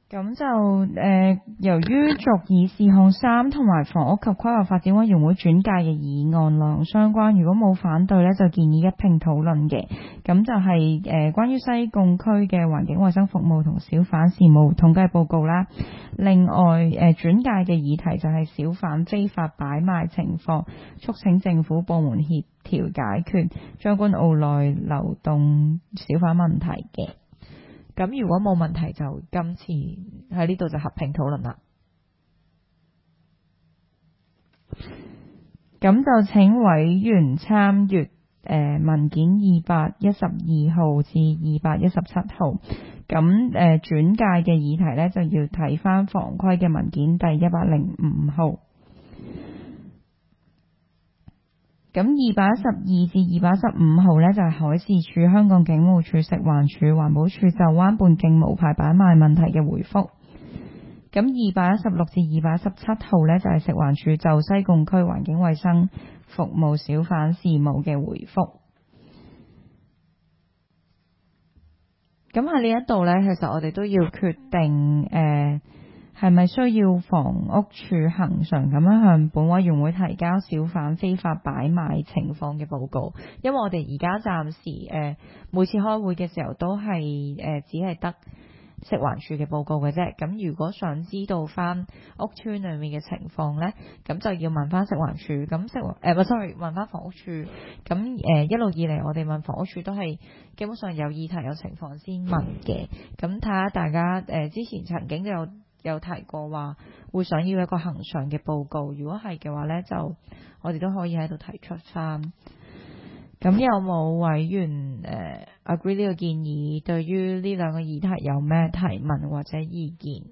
咁就由於續議事項3同埋房屋及規劃發展委員會轉介嘅議案內容相關，如果冇反對呢，就建議一併討論嘅。咁就係關於西貢區嘅環境衛生服務同小販事務統計報告啦。另外轉介嘅議題就係小販非法擺賣情況，促請政府部門協調解決將軍澳內流動小販問題嘅。咁如果冇問題，就今次喺呢度就合併討論啦。咁就請委員參閱文件212號至217號。咁轉介嘅議題呢，就要睇返房規嘅文件第105號。咁212至215號呢，就係海事處、香港警務處、食環署、環保署就灣畔徑無牌擺賣問題嘅回覆。咁216至217號呢，就係食環署就西貢區環境衛生服務小販事務嘅回覆。咁喺呢一度呢，其實我哋都要決定係咪需要房屋署恆常咁樣向本委員會提交小販非法擺賣情況嘅報告？因為我哋而家暫時每次開會嘅時候都係只係得食環署嘅報告嘅啫。咁如果想知道翻屋邨裏面嘅情況呢，咁就要問翻食環署。咁問翻房屋署。咁一路以嚟我哋問房屋署都係基本上有議題有情況先問嘅。咁睇下大家之前曾經有提過話會想要一個恆常嘅報告，如果係嘅話呢，就我哋都可以喺度提出翻。咁有冇委員agree 呢個建議？對於呢兩個議題有咩提問或者意見？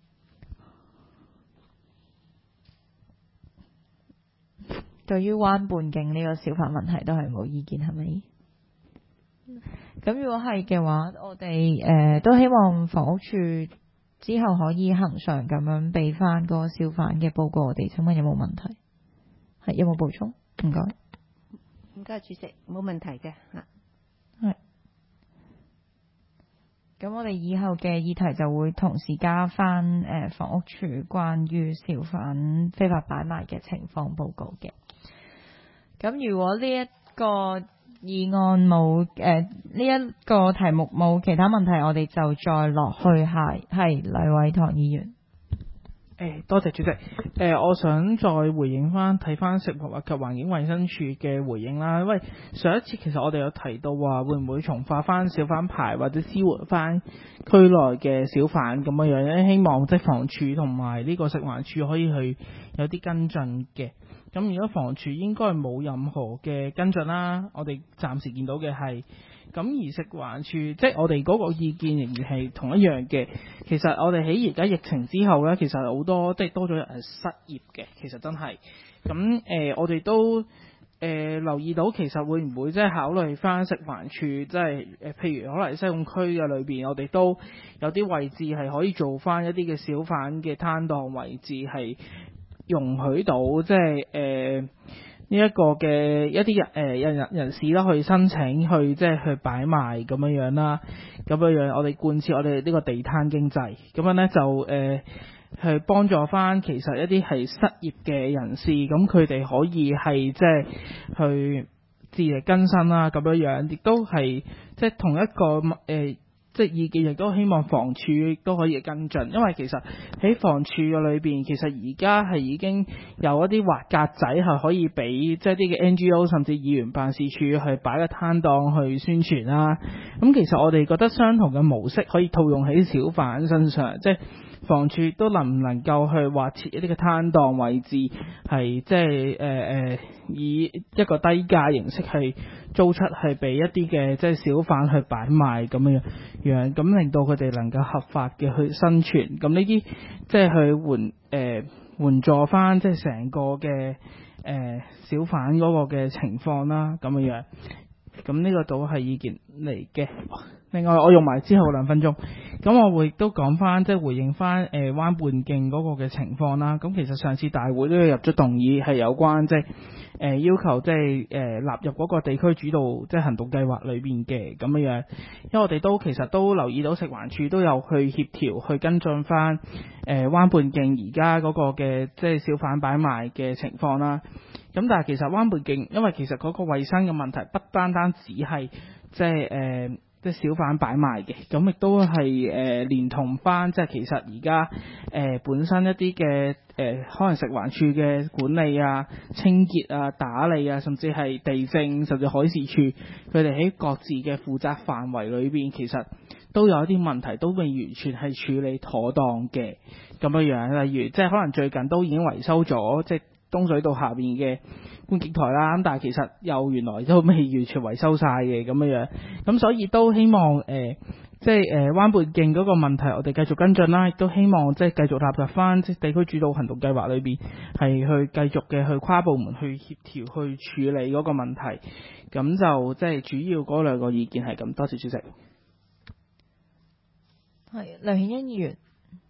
對於灣畔徑呢個小販問題都係冇意見係咪？咁如果係嘅話，我哋都希望房屋署之後可以恆常咁樣俾翻個小販嘅報告我哋，請問有冇問題？係有冇補充？唔該。 唔該，主席，冇問題嘅嚇。 係。咁我哋以後嘅議題就會同時加翻房屋署關於小販非法擺賣嘅情況報告嘅。咁如果呢一個議案冇呢一個題目冇其他問題，我哋就再落去係黎偉棠議員。 多謝主席。我想再回應翻睇翻食物及環境衛生署嘅回應啦。因為上一次其實我哋有提到話會唔會重發翻小販牌或者支援翻區內嘅小販咁樣咧，希望即係房署同埋呢個食環署可以去有啲跟進嘅。咁如果房署應該冇任何嘅跟進啦，我哋暫時見到嘅係。咁而食環署即係我哋嗰個意見仍然係同一樣嘅。其實我哋喺而家疫情之後呢，其實好多即係多咗人失業嘅，其實真係。咁我哋都留意到，其實會唔會即係考慮翻食環署，即係譬如可能西貢區嘅裏邊，我哋都有啲位置係可以做翻一啲嘅小販嘅攤檔位置，係容許到即係呢一個嘅一啲人士啦，去申請去即係去擺賣咁樣啦，咁樣我哋貫徹我哋呢個地攤經濟，咁樣呢，就去幫助翻其實一啲係失業嘅人士，咁佢哋可以係即係去自力更生啦，咁樣亦都係即係同一個即係意見，亦都希望房署亦都可以跟進，因為其實喺房署嘅裏邊，其實而家係已經有一啲畫格仔係可以俾即係啲嘅 NGO 甚至議員辦事處去擺個攤檔去宣傳啦。咁其實我哋覺得相同嘅模式可以套用喺小販身上，即係房署都能唔能夠去劃設一啲嘅攤檔位置，係即係以一個低價形式去租出，係俾一啲嘅即係小販去擺賣咁樣，咁令到佢哋能夠合法嘅去生存。咁呢啲即係去援助翻即係成個嘅小販嗰個嘅情況啦，咁樣。咁呢個都係意見嚟嘅。 另外我用埋之後2分鐘，咁我會都講翻即係回應翻灣半徑嗰個嘅情況啦。咁其實上次大會都有入咗動議係有關即係要求即係納入嗰個地區主導即係行動計劃裏邊嘅咁樣，因為我哋都其實都留意到食環署都有去協調去跟進翻灣半徑而家嗰個嘅即係小販擺賣嘅情況啦。咁但係其實灣半徑因為其實嗰個衞生嘅問題不單單只係即係即係小販擺賣嘅，咁亦都係連同翻即係其實而家本身一啲嘅可能食環署嘅管理啊、清潔啊、打理啊，甚至係地政甚至海事處，佢哋喺各自嘅負責範圍裏邊，其實都有一啲問題都未完全係處理妥當嘅咁樣。例如即係可能最近都已經維修咗即係東水道下邊嘅觀景台啦，咁但係其實又原來都未完全維修晒嘅咁樣，咁所以都希望即係灣半徑嗰個問題，我哋繼續跟進啦，亦都希望即係繼續納入翻即係地區主導行動計劃裏邊，係去繼續嘅去跨部門去協調去處理嗰個問題。咁就即係主要嗰2個意見係咁。多謝主席。 係梁顯恩議員。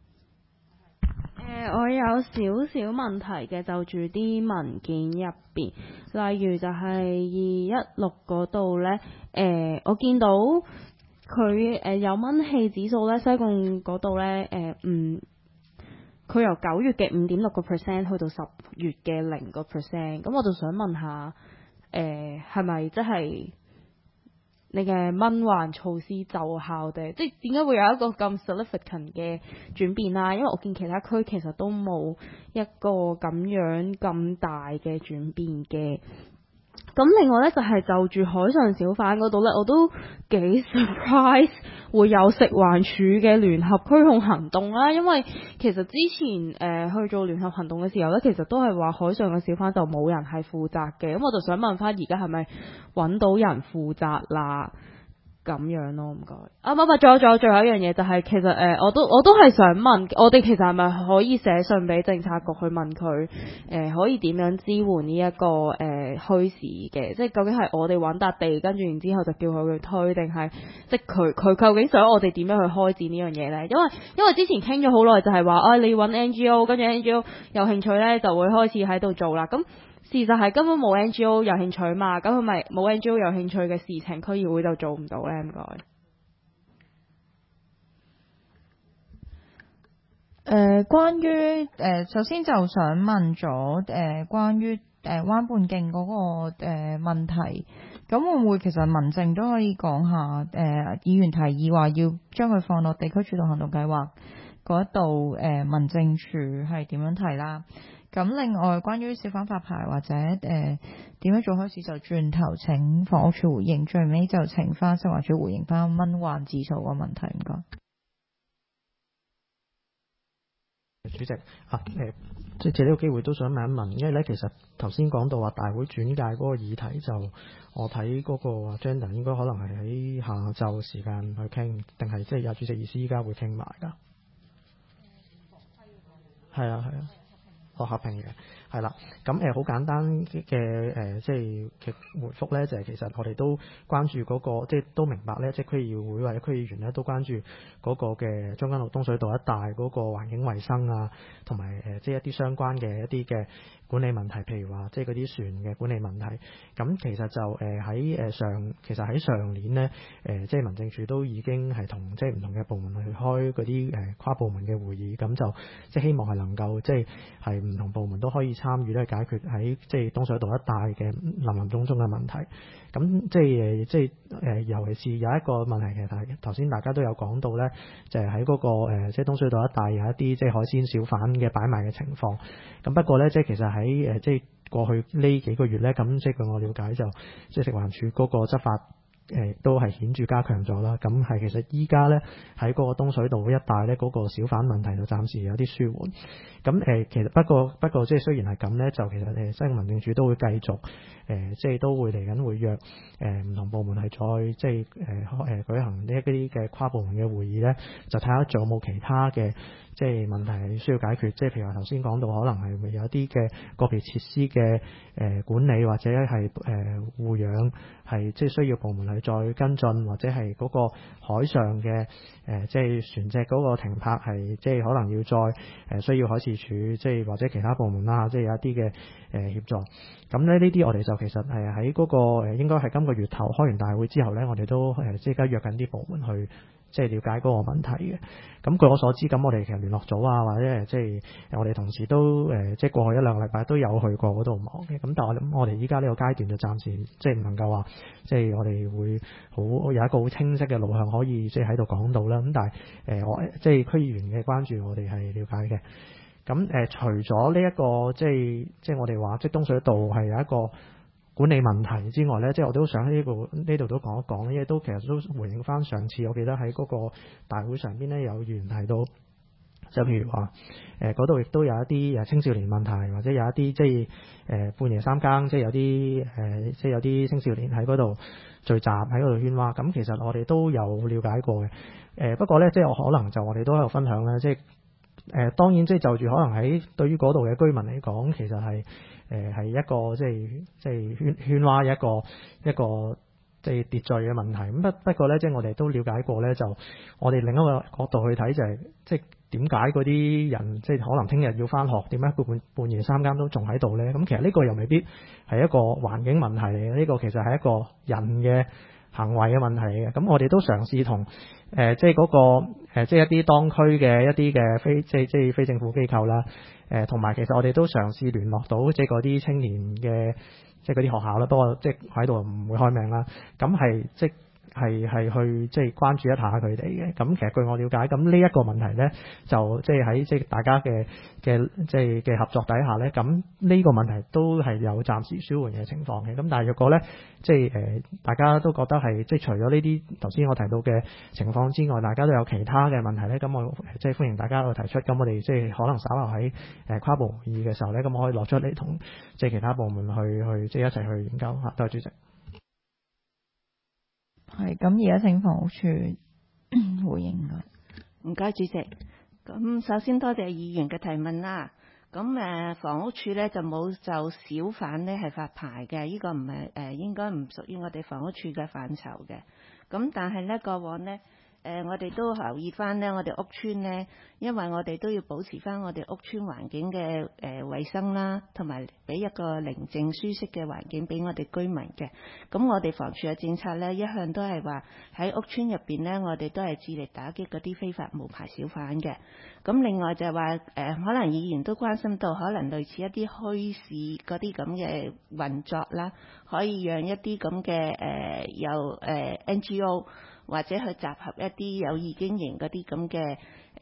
我有少少問題嘅，就住啲文件入邊，例如就係216嗰度呢，我見到佢有蚊氣指數呢，西貢嗰度呢，佢由9月嘅5.6% 去到10月嘅0%，咁我就想問下，係咪即係你嘅蚊患措施奏效嘅？即係點解會有一個咁 significant 嘅轉變啦？因為我見其他區其實都冇一個咁樣咁大嘅轉變嘅。咁另外呢，就係就住海上小販嗰度呢，我都幾 surprise 會有食環署嘅聯合驅控行動啦。因為其實之前去做聯合行動嘅時候呢，其實都係話海上嘅小販就冇人係負責嘅。咁我就想問翻，而家係咪揾到人負責啦？咁樣咯，唔該。仲有最後一樣嘢就係、其實我都係想問，我哋其實係咪可以寫信俾政策局去問佢可以點樣支援呢一個墟市嘅？即係究竟係我哋揾笪地，跟住然之後就叫佢去推，定係即係佢究竟想我哋點樣去開展呢樣嘢呢？因為之前傾咗好耐，就係話你揾 NGO， 跟住 NGO 有興趣呢，就會開始喺度做啦。咁事實係根本冇 NGO 有興趣嘛，咁佢咪冇 NGO 有興趣嘅事情，區議會就做唔到呢？唔該。 關於首先就想問咗關於灣半徑嗰個問題，咁會唔會其實民政都可以講下議員提議話要將佢放落地區主導行動計劃嗰度，民政處係點樣睇啦？咁另外關於小販發牌或者點樣做開始，就轉頭請房屋處回應，最尾就請翻食環署回應翻蚊患指數個問題。唔該。 主席即係借呢個機會都想問一問，因為咧其實頭先講到話大會轉介嗰個議題，就我睇嗰個 agenda 應該可能係喺下晝時間去傾，定係即係有主席意思依家會傾埋㗎？係啊，合併嘅。係啦，咁好簡單嘅即係嘅回覆咧，就係其實我哋都關注嗰個，即係都明白咧，即係區議會或者區議員咧都關注嗰個嘅將軍澳東水道一帶嗰個環境衛生啊，同埋即係一啲相關嘅一啲嘅管理問題，譬如話即係嗰啲船嘅管理問題。咁其實就喺上年呢，即係民政處都已經係同即係唔同嘅部門去開嗰啲跨部門嘅會議，咁就即係希望係能夠即係唔同部門都可以參與咧，解決喺即係東水道一帶嘅林林總總嘅問題。咁即係尤其是有一個問題，其實頭先大家都有講到咧，就係喺嗰個即係東水道一帶有一啲即係海鮮小販嘅擺賣嘅情況。咁不過咧，即係其實喺即係過去呢幾個月咧，咁即係據我了解就即係食環署嗰個執法都係顯著加強咗啦。咁係其實依家咧喺嗰個東水道一帶咧，嗰個小販問題就暫時有啲舒緩。咁其實不過即係雖然係咁咧，就其實西貢民政處都會繼續即係都會嚟緊會約唔同部門係再即係舉行呢一啲嘅跨部門嘅會議咧，就睇下仲有冇其他嘅即係問題需要解決。即係譬如話頭先講到可能係會有一啲嘅個別設施嘅管理或者係護養係即係需要部門去再跟進，或者係嗰個海上嘅即係船隻嗰個停泊係即係可能要再需要海事處即係或者其他部門啦，即係有一啲嘅協助。咁咧呢啲我哋就其實係喺嗰個應該係今個月頭開完大會之後咧，我哋都即刻約緊啲部門去即係了解嗰個問題嘅。咁據我所知，咁我哋其實聯絡組啊，或者即係我哋同事都即係過去一兩個禮拜都有去過嗰度望嘅。咁但係我諗我哋依家呢個階段就暫時即係唔能夠話即係我哋會好有一個好清晰嘅路向可以即係喺度講到啦。咁但係我即係區議員嘅關注我哋係了解嘅。咁除咗呢一個即係我哋話即係東水道係有一個管理問題之外咧，即係我都想喺呢度都講一講，因為都其實都回應翻上次我記得喺嗰個大會上邊咧有議員提到，就譬如話嗰度亦都有一啲青少年問題，或者有一啲即係半夜三更即係有啲即係有啲青少年喺嗰度聚集喺嗰度喧嘩。咁其實我哋都有了解過嘅。不過咧即係可能就我哋都喺度分享咧，即係當然即係就住可能喺對於嗰度嘅居民嚟講，其實係一個即係喧嘩一個即係秩序嘅問題。咁不過咧，即係我哋都了解過咧，就我哋另一個角度去睇就係即係點解嗰啲人即係可能聽日要返學，點解半夜三更都仲喺度咧？咁其實呢個又未必係一個環境問題嚟嘅，呢個其實係一個人嘅行為嘅問題嚟嘅。咁我哋都嘗試同即係嗰個即係一啲當區嘅一啲嘅即係非政府機構啦，同埋其實我哋都嘗試聯絡到即係嗰啲青年嘅即係嗰啲學校啦，不過即係喺度唔會開名啦。咁係即係去即係關注一下佢哋嘅。咁其實據我了解，咁呢一個問題咧，就即係喺即係大家嘅即係嘅合作底下咧，咁呢個問題都係有暫時舒緩嘅情況嘅。咁但係若果咧，即係大家都覺得係即係除咗呢啲頭先我提到嘅情況之外，大家都有其他嘅問題咧，咁我即係歡迎大家去提出。咁我哋即係可能稍後喺跨部會議嘅時候咧，咁我可以落出嚟同即係其他部門去即係一齊去研究嚇。多謝主席。 係咁，而家請房屋處回應㗎。 唔該，主席。咁首先多謝議員嘅提問啦。咁房屋處咧就冇就小販咧係發牌嘅，呢個唔係應該唔屬於我哋房屋處嘅範疇嘅。咁但係咧過往咧我哋都留意翻咧，我哋屋邨咧，因為我哋都要保持翻我哋屋邨環境嘅衛生啦，同埋俾一個寧靜舒適嘅環境俾我哋居民嘅。咁我哋房署嘅政策咧，一向都係話喺屋邨入邊咧，我哋都係致力打擊嗰啲非法無牌小販嘅。咁另外就係話可能議員都關心到，可能類似一啲墟市嗰啲咁嘅運作啦，可以讓一啲咁嘅有NGO 或者去集合一啲有意經營嗰啲咁嘅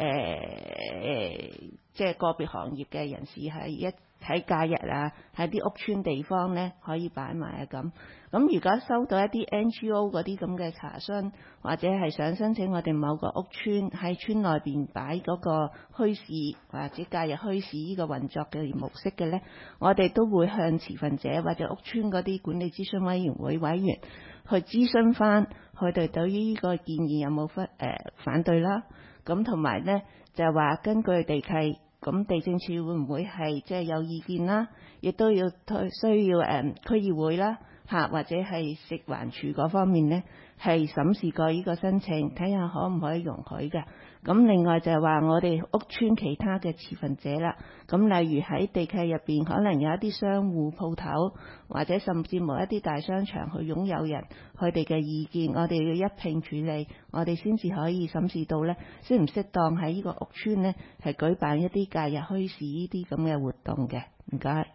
即係個別行業嘅人士喺假日啊，喺啲屋邨地方咧可以擺埋啊咁。咁如果收到一啲 NGO 嗰啲咁嘅查詢，或者係想申請我哋某個屋邨喺村內邊擺嗰個墟市或者假日墟市呢個運作嘅模式嘅咧，我哋都會向持份者或者屋邨嗰啲管理諮詢委員會委員去諮詢翻佢哋對於呢個建議有冇反對啦。咁同埋咧就係話根據地契，咁地政處會唔會係即係有意見啦？亦都要需要區議會啦或者係食環署嗰方面咧係審視過呢個申請，睇下可唔可以容許嘅。咁另外就係話我哋屋邨其他嘅持份者啦，咁例如喺地契入邊可能有一啲商戶鋪頭，或者甚至冇一啲大商場去擁有人佢哋嘅意見，我哋要一併處理，我哋先至可以審視到咧適唔適當喺呢個屋邨咧係舉辦一啲假日墟市呢啲咁嘅活動嘅。唔該。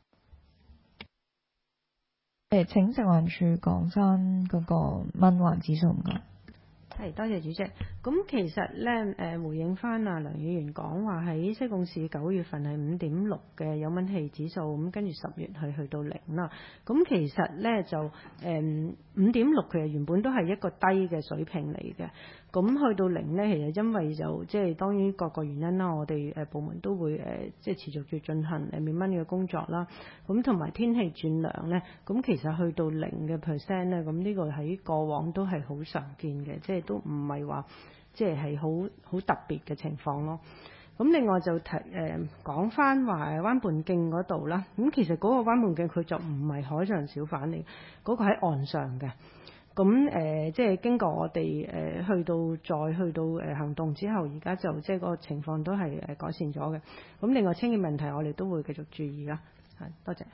請食環署講翻嗰個蚊患指數。唔該。 係，多謝主席。咁其實咧，回應翻啊梁議員講話喺西貢市9月份係5.6嘅有蚊氣指數，咁跟住10月去到0啦。咁其實咧就5.6其實原本都係一個低嘅水平嚟嘅。咁去到0咧，其實因為就即係當然各個原因啦，我哋部門都會即係持續住進行滅蚊嘅工作啦。咁同埋天氣轉涼咧，咁其實去到0%咧，咁呢個喺過往都係好常見嘅，即係都唔係話即係好特別嘅情況咯。咁另外就講翻話灣畔徑嗰度啦，咁其實嗰個灣畔徑佢就唔係海上小販嚟，嗰個喺岸上嘅。 即係經過我哋去到行動之後，而家就即係個情況都係改善咗嘅。咁另外清潔問題，我哋都會繼續注意啦。多謝。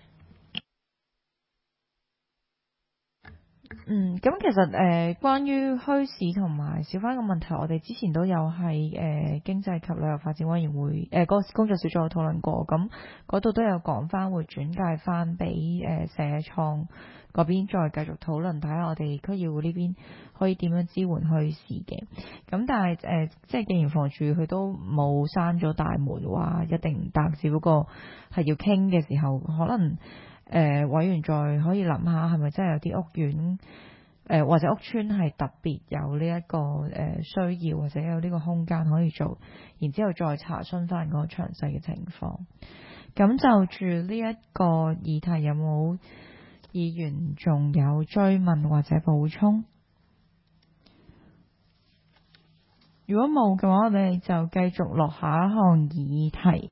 咁其實關於墟市同埋小販嘅問題，我哋之前都有係經濟及旅遊發展委員會個工作小組有討論過，咁嗰度都有講翻會轉介翻俾社創嗰邊再繼續討論，睇下我哋區議會呢邊可以點樣支援墟市嘅。咁但係即係既然房署佢都冇閂咗大門話一定唔得，只不過係要傾嘅時候，可能委員再可以諗下係咪真係有啲屋苑或者屋邨係特別有呢一個需要，或者有呢個空間可以做，然之後再查詢翻嗰個詳細嘅情況。咁就住呢一個議題，有冇議員仲有追問或者補充？如果冇嘅話，我哋就繼續落下一項議題。